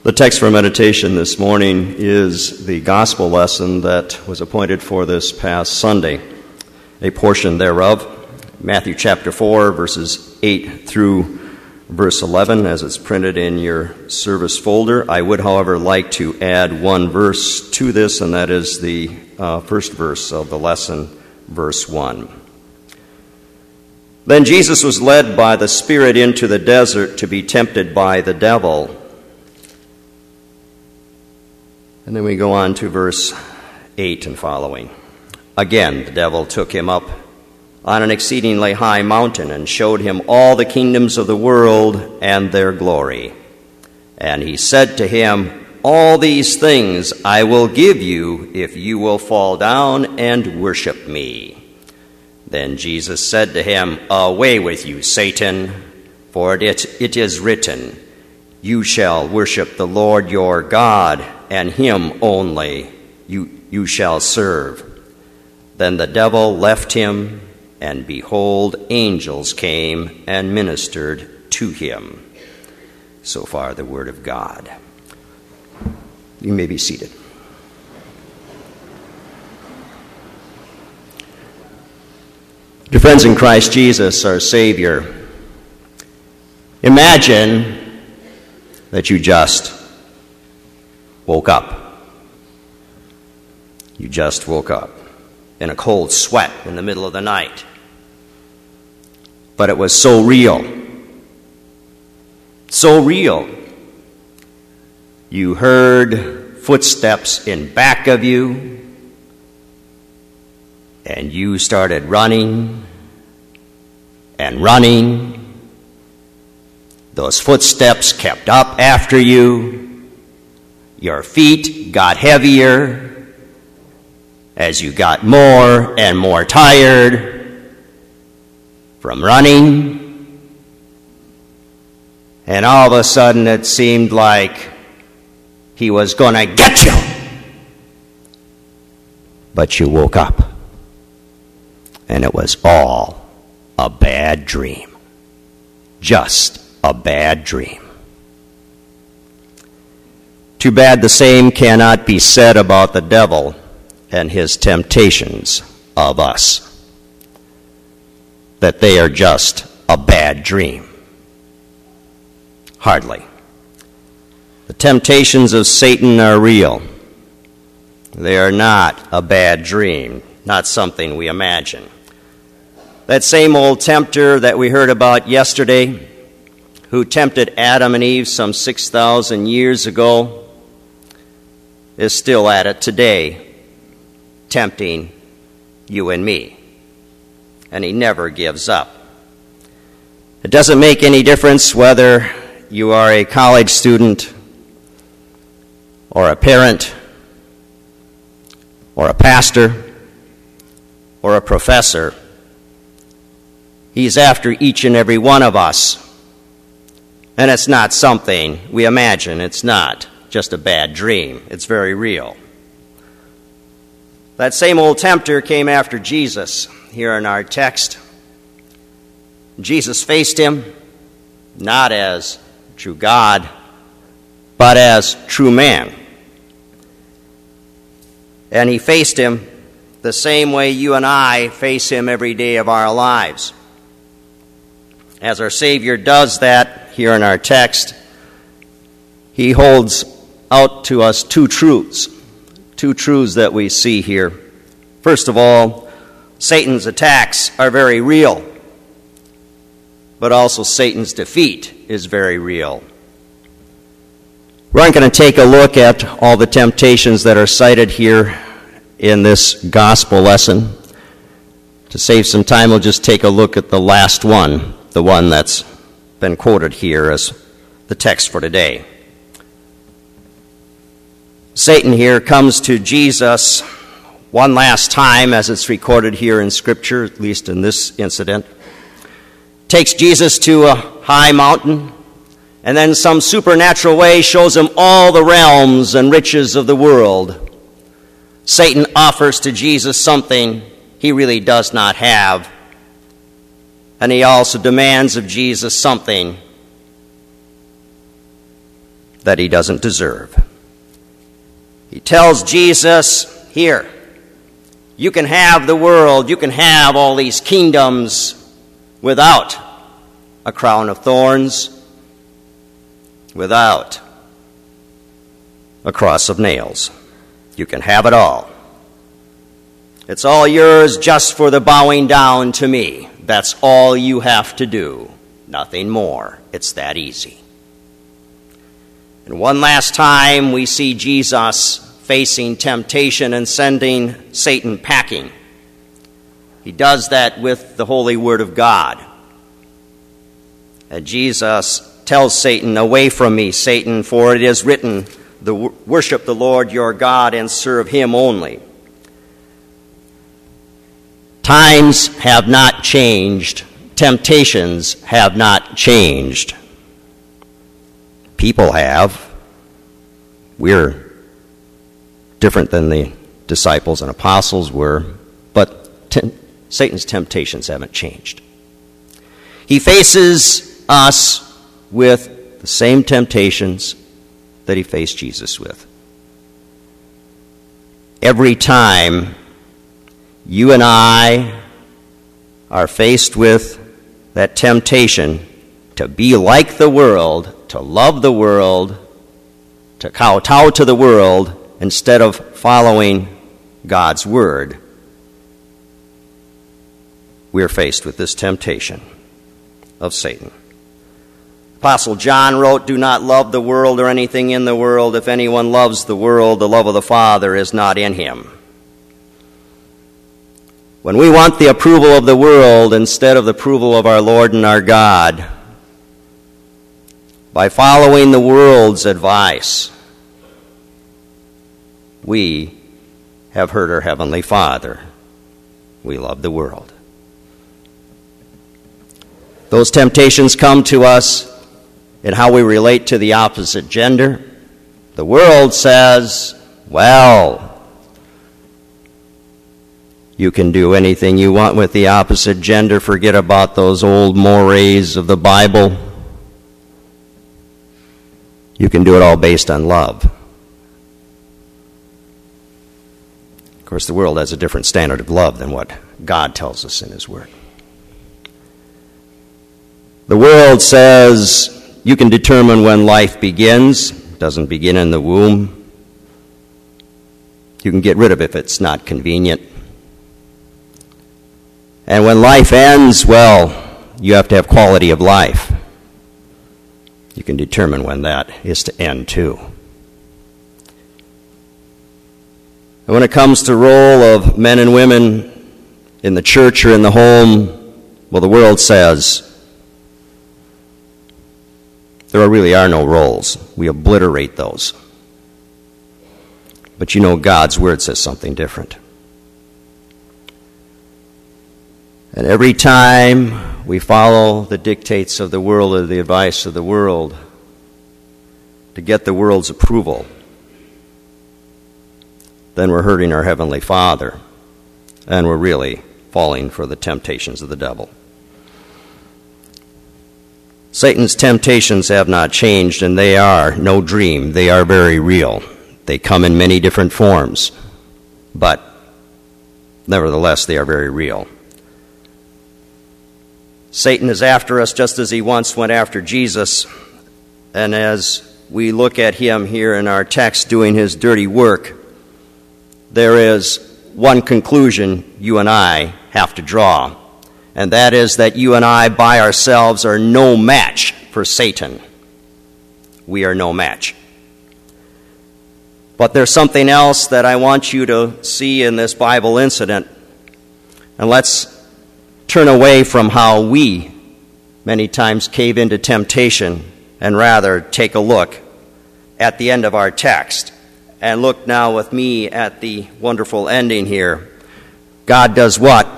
The text for meditation this morning is the gospel lesson that was appointed for this past Sunday. A portion thereof, Matthew chapter 4, verses 8 through verse 11, as it's printed in your service folder. I would, however, like to add one verse to this, and that is the first verse of the lesson, verse 1. Then Jesus was led by the Spirit into the desert to be tempted by the devil. And then we go on to verse 8 and following. Again, the devil took him up on an exceedingly high mountain and showed him all the kingdoms of the world and their glory. And he said to him, "All these things I will give you if you will fall down and worship me." Then Jesus said to him, "Away with you, Satan, for it is written, you shall worship the Lord your God, and him only you shall serve." Then the devil left him, and behold, angels came and ministered to him. So far, the word of God. You may be seated. Dear friends in Christ Jesus, our Savior, imagine that you just woke up. You just woke up in a cold sweat in the middle of the night. But it was so real. So real. You heard footsteps in back of you, and you started running and running. Those footsteps kept up after you. Your feet got heavier as you got more and more tired from running. And all of a sudden it seemed like he was going to get you. But you woke up, and it was all a bad dream. Just a bad dream. Too bad the same cannot be said about the devil and his temptations of us. That they are just a bad dream. Hardly. The temptations of Satan are real. They are not a bad dream, not something we imagine. That same old tempter that we heard about yesterday, who tempted Adam and Eve some 6,000 years ago, is still at it today, tempting you and me. And he never gives up. It doesn't make any difference whether you are a college student or a parent or a pastor or a professor. He's after each and every one of us. And it's not something we imagine. It's not just a bad dream. It's very real. That same old tempter came after Jesus here in our text. Jesus faced him not as true God, but as true man. And he faced him the same way you and I face him every day of our lives. As our Savior does that here in our text, he holds out to us two truths that we see here. First of all, Satan's attacks are very real, but also Satan's defeat is very real. We aren't going to take a look at all the temptations that are cited here in this gospel lesson. To save some time, we'll just take a look at the last one, the one that's been quoted here as the text for today. Satan here comes to Jesus one last time, as it's recorded here in Scripture, at least in this incident. Takes Jesus to a high mountain, and then some supernatural way shows him all the realms and riches of the world. Satan offers to Jesus something he really does not have, and he also demands of Jesus something that he doesn't deserve. He tells Jesus, here, you can have the world, you can have all these kingdoms without a crown of thorns, without a cross of nails. You can have it all. It's all yours just for the bowing down to me. That's all you have to do. Nothing more. It's that easy. And one last time we see Jesus facing temptation and sending Satan packing. He does that with the holy word of God. And Jesus tells Satan, away from me, Satan, for it is written, worship the Lord your God and serve him only. Times have not changed. Temptations have not changed. People have. We're different than the disciples and apostles were, but Satan's temptations haven't changed. He faces us with the same temptations that he faced Jesus with. Every time you and I are faced with that temptation to be like the world, to love the world, to kowtow to the world, instead of following God's word, we're faced with this temptation of Satan. Apostle John wrote, do not love the world or anything in the world. If anyone loves the world, the love of the Father is not in him. When we want the approval of the world instead of the approval of our Lord and our God, by following the world's advice, we have hurt our Heavenly Father. We love the world. Those temptations come to us in how we relate to the opposite gender. The world says, well, you can do anything you want with the opposite gender. Forget about those old mores of the Bible. You can do it all based on love. Of course, the world has a different standard of love than what God tells us in his word. The world says you can determine when life begins. It doesn't begin in the womb. You can get rid of it if it's not convenient. And when life ends, well, you have to have quality of life. You can determine when that is to end too. And when it comes to the role of men and women in the church or in the home, well, the world says there really are no roles. We obliterate those. But you know God's word says something different. And every time we follow the dictates of the world or the advice of the world to get the world's approval, then we're hurting our Heavenly Father, and we're really falling for the temptations of the devil. Satan's temptations have not changed, and they are no dream. They are very real. They come in many different forms, but nevertheless, they are very real. Satan is after us just as he once went after Jesus, and as we look at him here in our text doing his dirty work, there is one conclusion you and I have to draw, and that is that you and I by ourselves are no match for Satan. We are no match. But there's something else that I want you to see in this Bible incident, and let's turn away from how we many times cave into temptation and rather take a look at the end of our text. And look now with me at the wonderful ending here. God does what?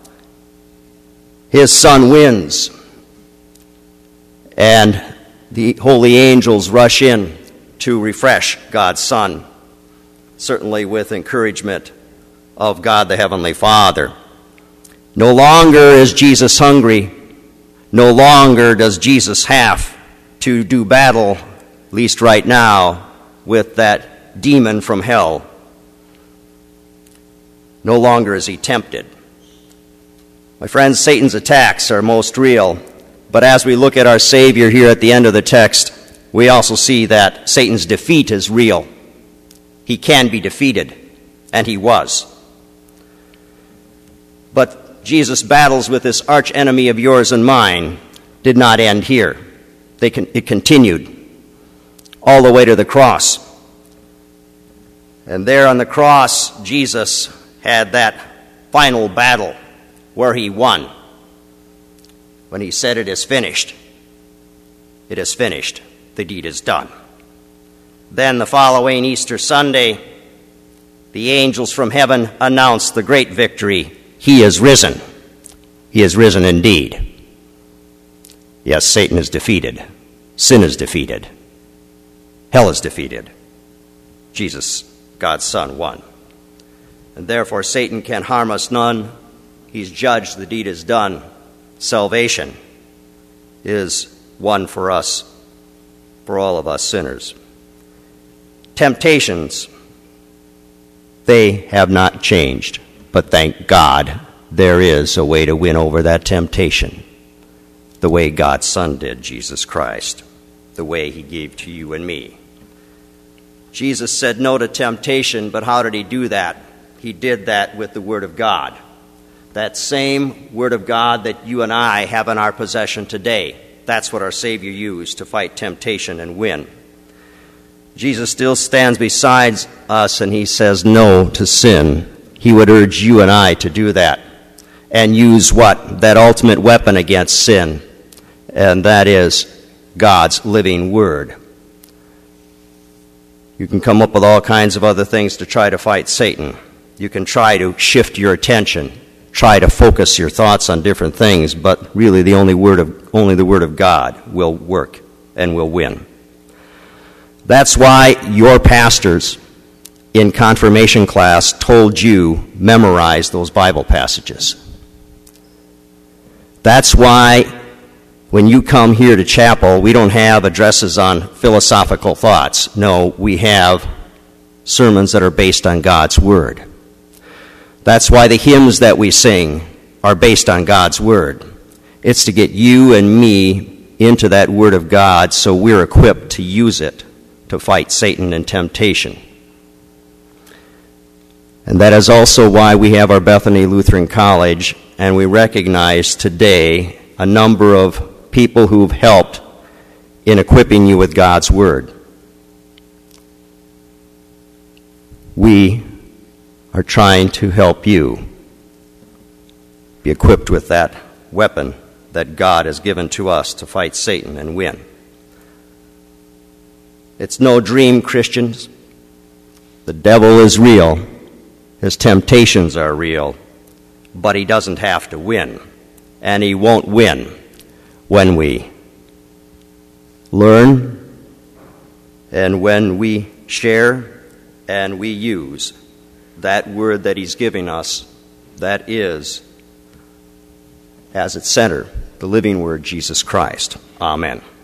His Son wins. And the holy angels rush in to refresh God's Son, certainly with encouragement of God the Heavenly Father. No longer is Jesus hungry. No longer does Jesus have to do battle at least right now, with that demon from hell. No longer is he tempted. My friends, Satan's attacks are most real, but as we look at our Savior here at the end of the text, we also see that Satan's defeat is real. He can be defeated, and he was. But Jesus' battles with this archenemy of yours and mine did not end here. It continued all the way to the cross. And there on the cross, Jesus had that final battle where he won. When he said, "It is finished." It is finished. The deed is done. Then the following Easter Sunday, the angels from heaven announced the great victory. He is risen. He is risen indeed. Yes, Satan is defeated. Sin is defeated. Hell is defeated. Jesus, God's Son, won. And therefore Satan can harm us none. He's judged. The deed is done. Salvation is won for us, for all of us sinners. Temptations, they have not changed. But thank God, there is a way to win over that temptation. The way God's Son did, Jesus Christ. The way he gave to you and me. Jesus said no to temptation, but how did he do that? He did that with the Word of God. That same Word of God that you and I have in our possession today. That's what our Savior used to fight temptation and win. Jesus still stands beside us and he says no to sin. He would urge you and I to do that and use what? That ultimate weapon against sin, and that is God's living Word. You can come up with all kinds of other things to try to fight Satan. You can try to shift your attention, try to focus your thoughts on different things, but really only the Word of God will work and will win. That's why your pastors in confirmation class told you memorize those Bible passages. That's why when you come here to chapel, we don't have addresses on philosophical thoughts. No, we have sermons that are based on God's Word. That's why the hymns that we sing are based on God's Word. It's to get you and me into that Word of God so we're equipped to use it to fight Satan and temptation. And that is also why we have our Bethany Lutheran College, and we recognize today a number of people who've helped in equipping you with God's Word. We are trying to help you be equipped with that weapon that God has given to us to fight Satan and win. It's no dream, Christians. The devil is real. His temptations are real. But he doesn't have to win. And he won't win when we learn and when we share and we use that Word that he's giving us, that is, as its center, the living Word, Jesus Christ. Amen.